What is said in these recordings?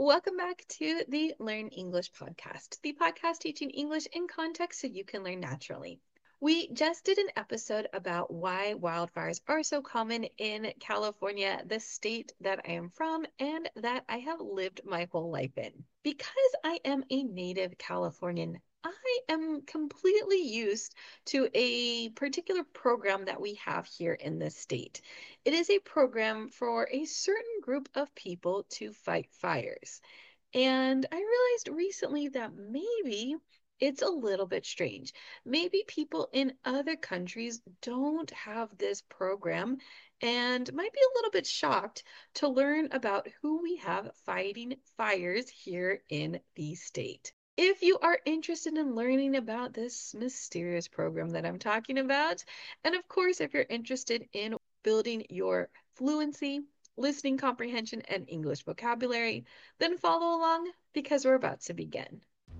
Welcome back to the Learn English podcast, the podcast teaching English in context so you can learn naturally. We just did an episode about why wildfires are so common in California, the state that I am from and that I have lived my whole life in. Because I am a native Californian, I am completely used to a particular program that we have here in this state. It is a program for a certain group of people to fight fires. And I realized recently that maybe it's a little bit strange. Maybe people in other countries don't have this program and might be a little bit shocked to learn about who we have fighting fires here in the state. If you are interested in learning about this mysterious program that I'm talking about, and of course, if you're interested in building your fluency, listening comprehension, and English vocabulary, then follow along because we're about to begin.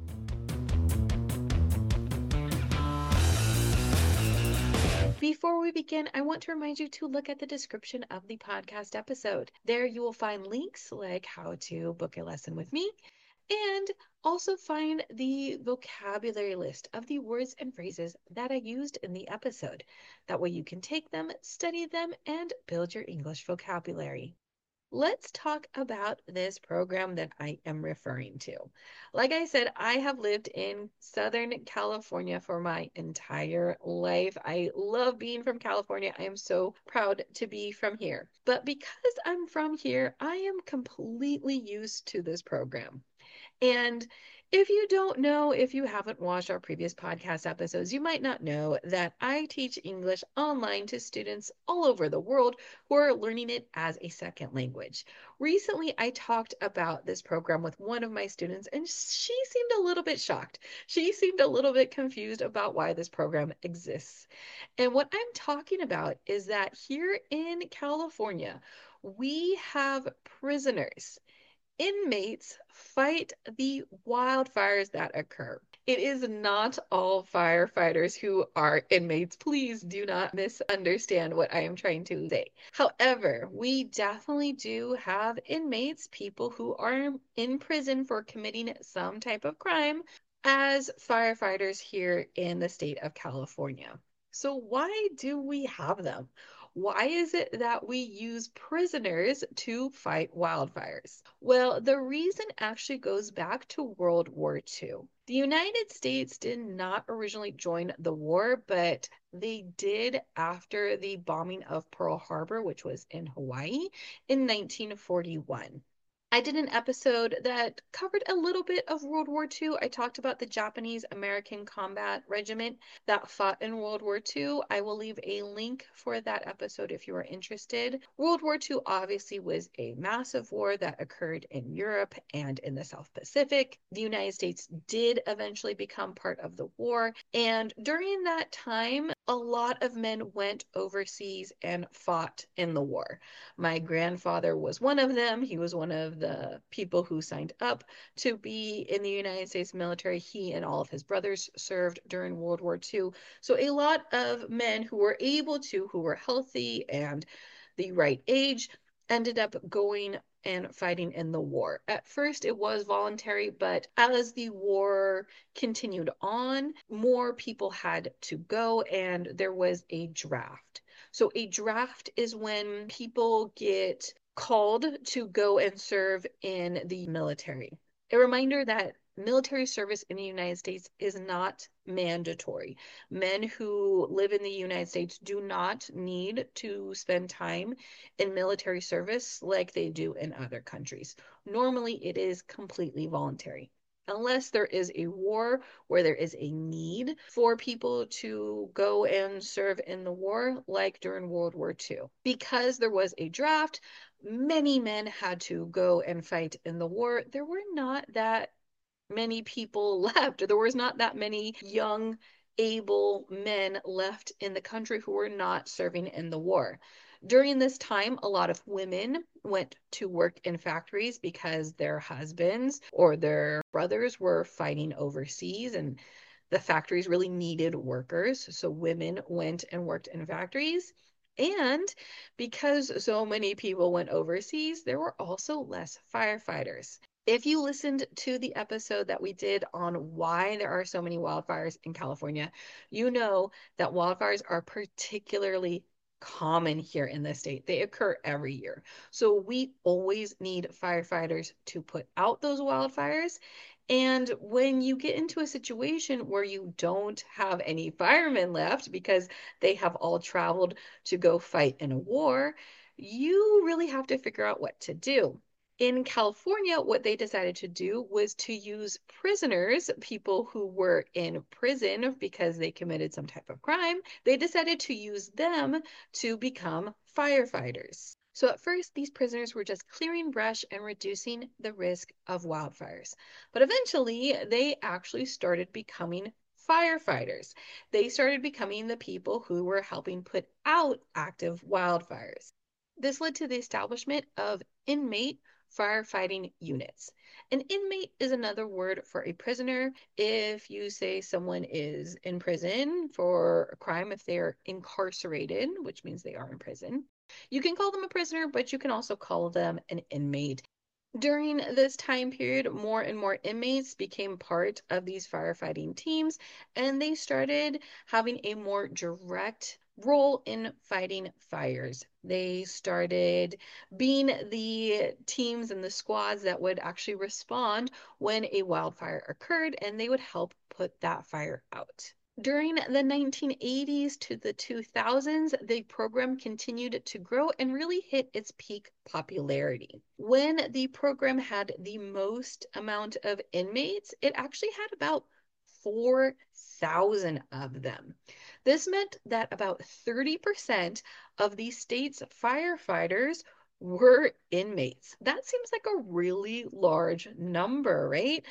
Before we begin, I want to remind you to look at the description of the podcast episode. There you will find links like how to book a lesson with me and also find the vocabulary list of the words and phrases that I used in the episode. That way you can take them, study them, and build your English vocabulary. Let's talk about this program that I am referring to. Like I said, I have lived in Southern California for my entire life. I love being from California. I am so proud to be from here. But because I'm from here, I am completely used to this program. And if you don't know, if you haven't watched our previous podcast episodes, you might not know that I teach English online to students all over the world who are learning it as a second language. Recently, I talked about this program with one of my students, and she seemed a little bit shocked. She seemed a little bit confused about why this program exists. And what I'm talking about is that here in California, we have prisoners. Inmates fight the wildfires that occur. It is not all firefighters who are inmates. Please do not misunderstand what I am trying to say. However, we definitely do have inmates, people who are in prison for committing some type of crime, as firefighters here in the state of California. So, why do we have them? Why is it that we use prisoners to fight wildfires? Well, the reason actually goes back to World War II. The United States did not originally join the war, but they did after the bombing of Pearl Harbor, which was in Hawaii, in 1941. I did an episode that covered a little bit of World War II. I talked about the Japanese American Combat Regiment that fought in World War II. I will leave a link for that episode if you are interested. World War II obviously was a massive war that occurred in Europe and in the South Pacific. The United States did eventually become part of the war, and during that time, a lot of men went overseas and fought in the war. My grandfather was one of them. He was one of the people who signed up to be in the United States military. He and all of his brothers served during World War II. So a lot of men who were able to, who were healthy and the right age, ended up going and fighting in the war. At first, it was voluntary, but as the war continued on, more people had to go, and there was a draft. So, a draft is when people get called to go and serve in the military. A reminder that military service in the United States is not mandatory. Men who live in the United States do not need to spend time in military service like they do in other countries. Normally, it is completely voluntary. Unless there is a war where there is a need for people to go and serve in the war, like during World War II. Because there was a draft, many men had to go and fight in the war. There were not that many people left. There was not that many young, able men left in the country who were not serving in the war. During this time, a lot of women went to work in factories because their husbands or their brothers were fighting overseas and the factories really needed workers. So women went and worked in factories. And because so many people went overseas, there were also less firefighters. If you listened to the episode that we did on why there are so many wildfires in California, you know that wildfires are particularly common here in the state. They occur every year. So we always need firefighters to put out those wildfires. And when you get into a situation where you don't have any firemen left because they have all traveled to go fight in a war, you really have to figure out what to do. In California, what they decided to do was to use prisoners, people who were in prison because they committed some type of crime. They decided to use them to become firefighters. So at first, these prisoners were just clearing brush and reducing the risk of wildfires. But eventually, they actually started becoming firefighters. They started becoming the people who were helping put out active wildfires. This led to the establishment of inmate firefighting units. An inmate is another word for a prisoner. If you say someone is in prison for a crime, if they're incarcerated, which means they are in prison, you can call them a prisoner, but you can also call them an inmate. During this time period, more and more inmates became part of these firefighting teams, and they started having a more direct role in fighting fires. They started being the teams and the squads that would actually respond when a wildfire occurred, and they would help put that fire out. During the 1980s to the 2000s, the program continued to grow and really hit its peak popularity. When the program had the most amount of inmates, it actually had about 4,000 of them. This meant that about 30% of the state's firefighters were inmates. That seems like a really large number, right?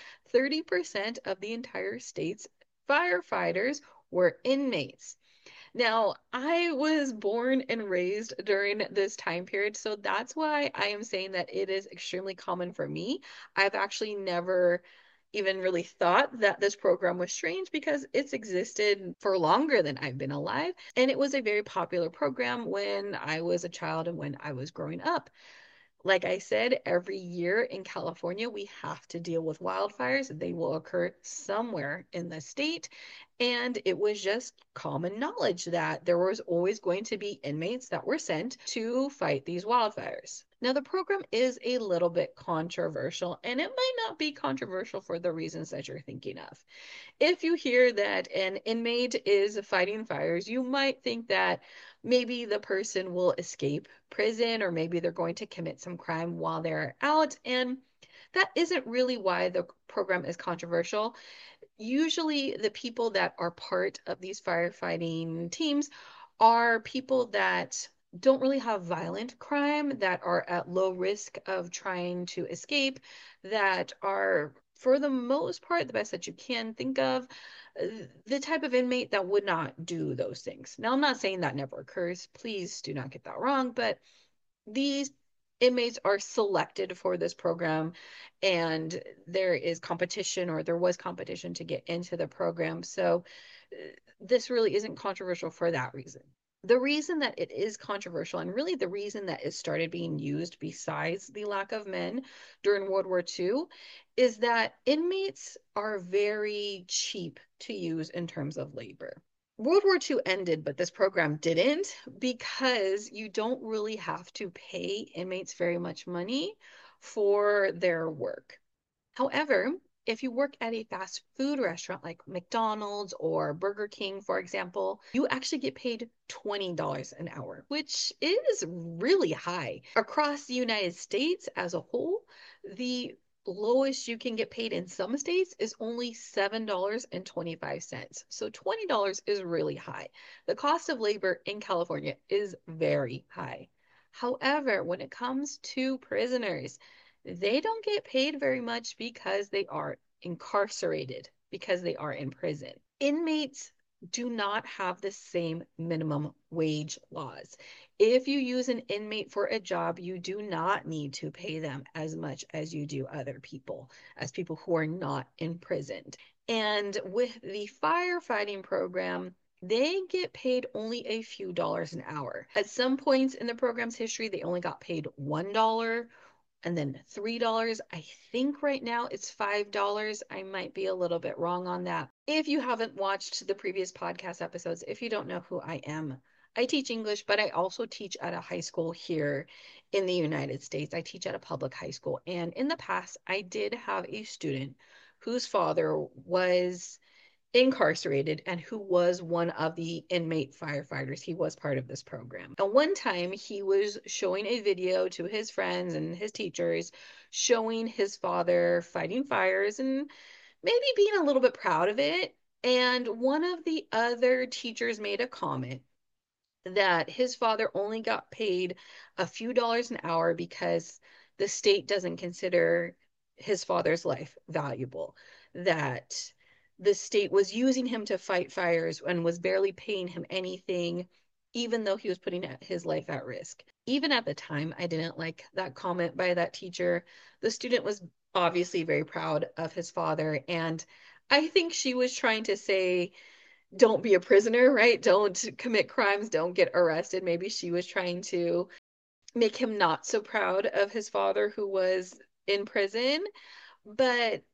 30% of the entire state's firefighters were inmates. Now, I was born and raised during this time period, so that's why I am saying that it is extremely common for me. I've actually never even really thought that this program was strange because it's existed for longer than I've been alive. And it was a very popular program when I was a child and when I was growing up. Like I said, every year in California, we have to deal with wildfires. They will occur somewhere in the state. And it was just common knowledge that there was always going to be inmates that were sent to fight these wildfires. Now, the program is a little bit controversial, and it might not be controversial for the reasons that you're thinking of. If you hear that an inmate is fighting fires, you might think that maybe the person will escape prison or maybe they're going to commit some crime while they're out. And that isn't really why the program is controversial. Usually, the people that are part of these firefighting teams are people that don't really have violent crime, that are at low risk of trying to escape, that are, for the most part, the best that you can think of, the type of inmate that would not do those things. Now, I'm not saying that never occurs. Please do not get that wrong, but these inmates are selected for this program and there is competition or there was competition to get into the program. So this really isn't controversial for that reason. The reason that it is controversial and really the reason that it started being used besides the lack of men during World War II is that inmates are very cheap to use in terms of labor. World War II ended, but this program didn't because you don't really have to pay inmates very much money for their work. However, if you work at a fast food restaurant like McDonald's or Burger King, for example, you actually get paid $20 an hour, which is really high. Across the United States as a whole, the lowest you can get paid in some states is only $7.25. So $20 is really high. The cost of labor in California is very high. However, when it comes to prisoners, they don't get paid very much because they are incarcerated, because they are in prison. Inmates do not have the same minimum wage laws. If you use an inmate for a job, you do not need to pay them as much as you do other people, as people who are not imprisoned. And with the firefighting program, they get paid only a few dollars an hour. At some points in the program's history, they only got paid $1 and then $3. I think right now it's $5. I might be a little bit wrong on that. If you haven't watched the previous podcast episodes, if you don't know who I am, I teach English, but I also teach at a high school here in the United States. I teach at a public high school. And in the past, I did have a student whose father was incarcerated and who was one of the inmate firefighters. He was part of this program. And one time he was showing a video to his friends and his teachers showing his father fighting fires and maybe being a little bit proud of it. And one of the other teachers made a comment that his father only got paid a few dollars an hour because the state doesn't consider his father's life valuable, that the state was using him to fight fires and was barely paying him anything, even though he was putting his life at risk. Even at the time, I didn't like that comment by that teacher. The student was obviously very proud of his father, and I think she was trying to say, don't be a prisoner, right? Don't commit crimes, don't get arrested. Maybe she was trying to make him not so proud of his father who was in prison. But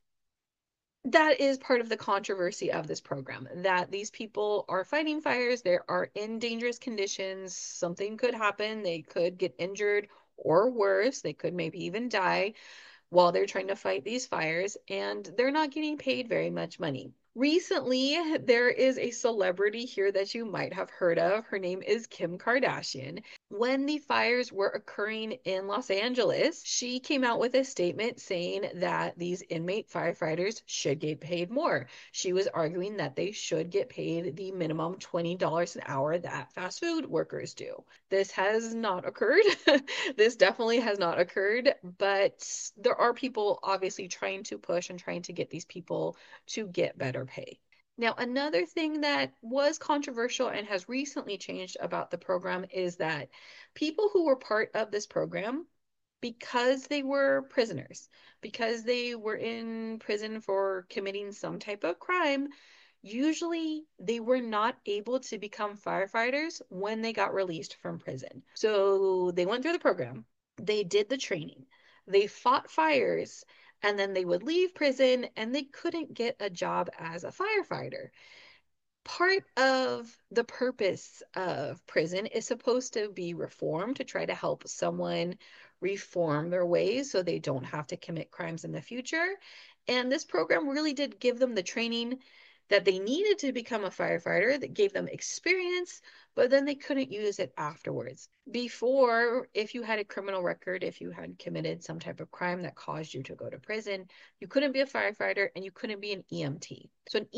that is part of the controversy of this program, that these people are fighting fires, they are in dangerous conditions, something could happen, they could get injured or worse, they could maybe even die while they're trying to fight these fires, and they're not getting paid very much money. Recently, there is a celebrity here that you might have heard of. Her name is Kim Kardashian. When the fires were occurring in Los Angeles, she came out with a statement saying that these inmate firefighters should get paid more. She was arguing that they should get paid the minimum $20 an hour that fast food workers do. This has not occurred. This definitely has not occurred, but there are people obviously trying to push and trying to get these people to get better pay. Now, another thing that was controversial and has recently changed about the program is that people who were part of this program, because they were prisoners, because they were in prison for committing some type of crime, usually they were not able to become firefighters when they got released from prison. So they went through the program, they did the training, they fought fires, and then they would leave prison and they couldn't get a job as a firefighter. Part of the purpose of prison is supposed to be reform, to try to help someone reform their ways so they don't have to commit crimes in the future. And this program really did give them the training that they needed to become a firefighter, that gave them experience, but then they couldn't use it afterwards. Before, if you had a criminal record, if you had committed some type of crime that caused you to go to prison, you couldn't be a firefighter and you couldn't be an EMT. So an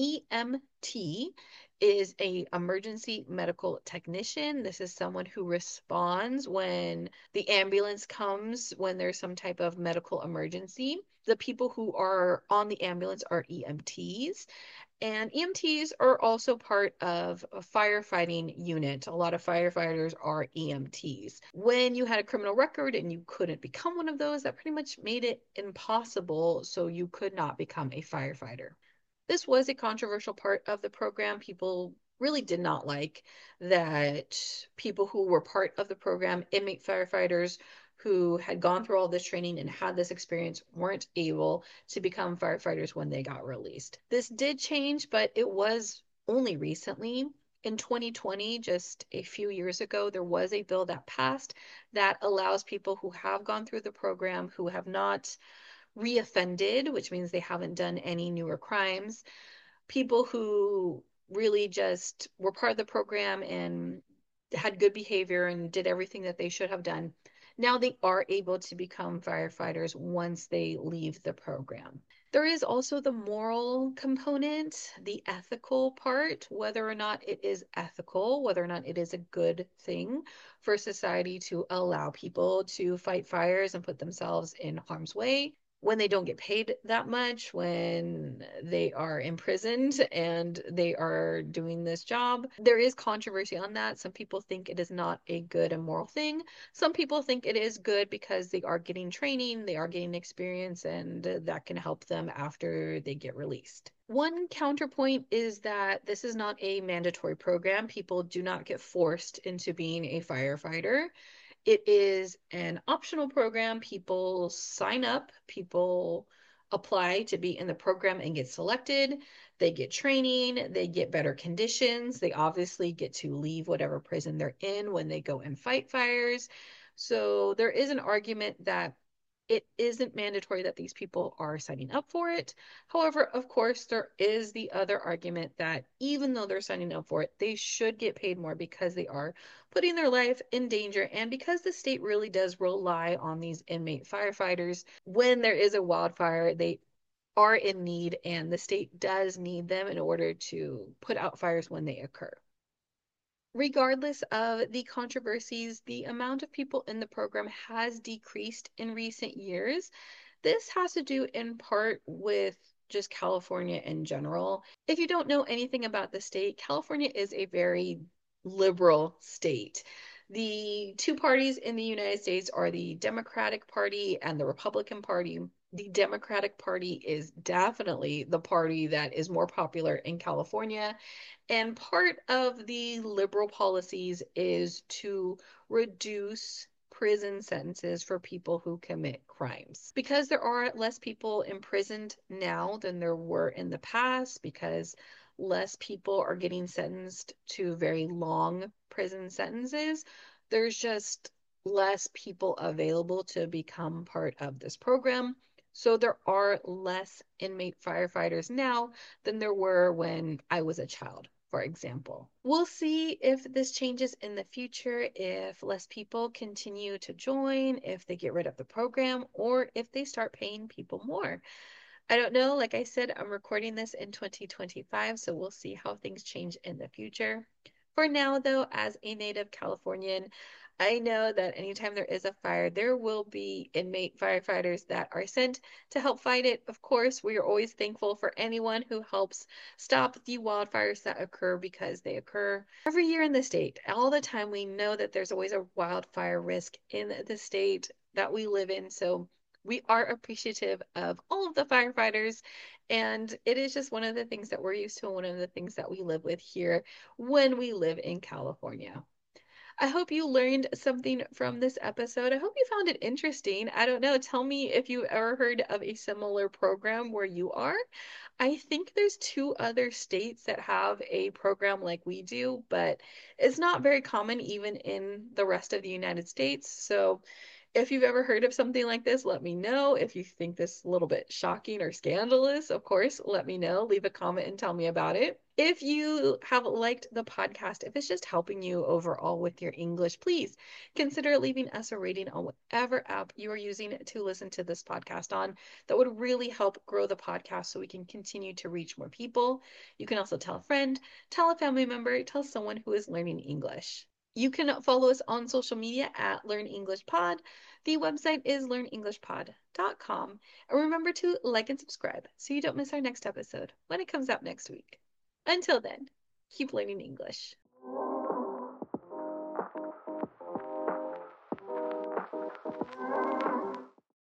EMT is a emergency medical technician. This is someone who responds when the ambulance comes, when there's some type of medical emergency. The people who are on the ambulance are EMTs. And EMTs are also part of a firefighting unit. A lot of firefighters are EMTs. When you had a criminal record and you couldn't become one of those, that pretty much made it impossible, so you could not become a firefighter. This was a controversial part of the program. People really did not like that people who were part of the program, inmate firefighters who had gone through all this training and had this experience, weren't able to become firefighters when they got released. This did change, but it was only recently. In 2020, just a few years ago, there was a bill that passed that allows people who have gone through the program, who have not reoffended, which means they haven't done any newer crimes, people who really just were part of the program and had good behavior and did everything that they should have done. Now they are able to become firefighters once they leave the program. There is also the moral component, the ethical part, whether or not it is ethical, whether or not it is a good thing for society to allow people to fight fires and put themselves in harm's way when they don't get paid that much, when they are imprisoned and they are doing this job. There is controversy on that. Some people think it is not a good and moral thing. Some people think it is good because they are getting training, they are getting experience, and that can help them after they get released. One counterpoint is that this is not a mandatory program. People do not get forced into being a firefighter. It is an optional program. People sign up, people apply to be in the program and get selected. They get training, they get better conditions. They obviously get to leave whatever prison they're in when they go and fight fires. So there is an argument that it isn't mandatory that these people are signing up for it. However, of course, there is the other argument that even though they're signing up for it, they should get paid more because they are putting their life in danger and because the state really does rely on these inmate firefighters. When there is a wildfire, they are in need and the state does need them in order to put out fires when they occur. Regardless of the controversies, the amount of people in the program has decreased in recent years. This has to do in part with just California in general. If you don't know anything about the state, California is a very liberal state. The two parties in the United States are the Democratic Party and the Republican Party. The Democratic Party is definitely the party that is more popular in California. And part of the liberal policies is to reduce prison sentences for people who commit crimes. Because there are less people imprisoned now than there were in the past, because less people are getting sentenced to very long prison sentences, there's just less people available to become part of this program. So there are less inmate firefighters now than there were when I was a child, for example. We'll see if this changes in the future, if less people continue to join, if they get rid of the program, or if they start paying people more. I don't know. Like I said, I'm recording this in 2025, so we'll see how things change in the future. For now, though, as a native Californian, I know that anytime there is a fire, there will be inmate firefighters that are sent to help fight it. Of course, we are always thankful for anyone who helps stop the wildfires that occur because they occur every year in the state. All the time, we know that there's always a wildfire risk in the state that we live in. So we are appreciative of all of the firefighters. And it is just one of the things that we're used to, and one of the things that we live with here when we live in California. I hope you learned something from this episode. I hope you found it interesting. I don't know. Tell me if you ever heard of a similar program where you are. I think there's two other states that have a program like we do, but it's not very common even in the rest of the United States. So if you've ever heard of something like this, let me know. If you think this is a little bit shocking or scandalous, of course, let me know. Leave a comment and tell me about it. If you have liked the podcast, if it's just helping you overall with your English, please consider leaving us a rating on whatever app you are using to listen to this podcast on. That would really help grow the podcast so we can continue to reach more people. You can also tell a friend, tell a family member, tell someone who is learning English. You can follow us on social media at Learn English Pod. The website is learnenglishpod.com. And remember to like and subscribe so you don't miss our next episode when it comes out next week. Until then, keep learning English.